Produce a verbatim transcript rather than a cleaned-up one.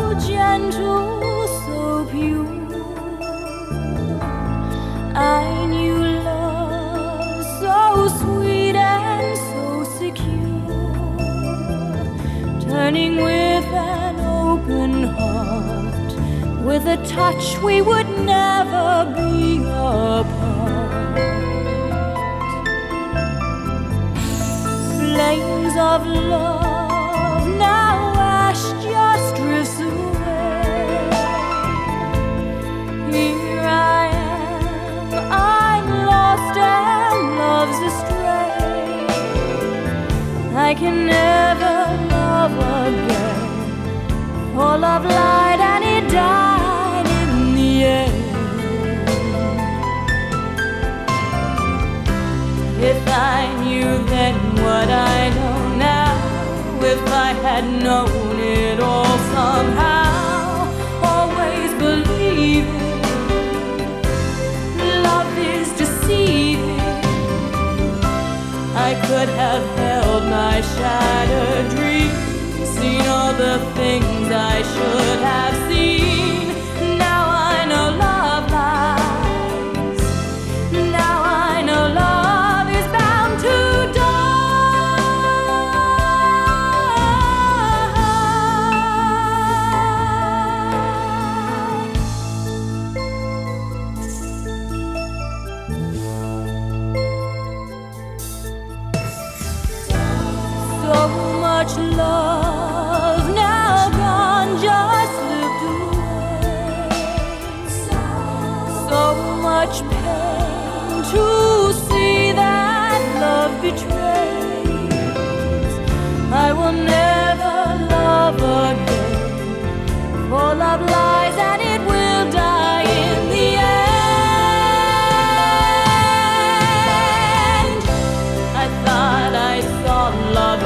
gentle, so pure. I knew love so sweet and so secure, turning with an open heart, with a touch we would never be apart. Flames of love, now ash just drifts away. Here I am, I'm lost and love's astray. I can never love again, full of light and it died in the end. If I knew then what I know now, if I had known it all somehow, always believing love is deceiving, I could have held my shattered dreams, seen all the things I should have seen. Now I know love lies. Now I know love is bound to so much love now gone, just slipped away. So much pain to see that love betrays. I will never love again, for love lies and it will die in the end. I thought I saw love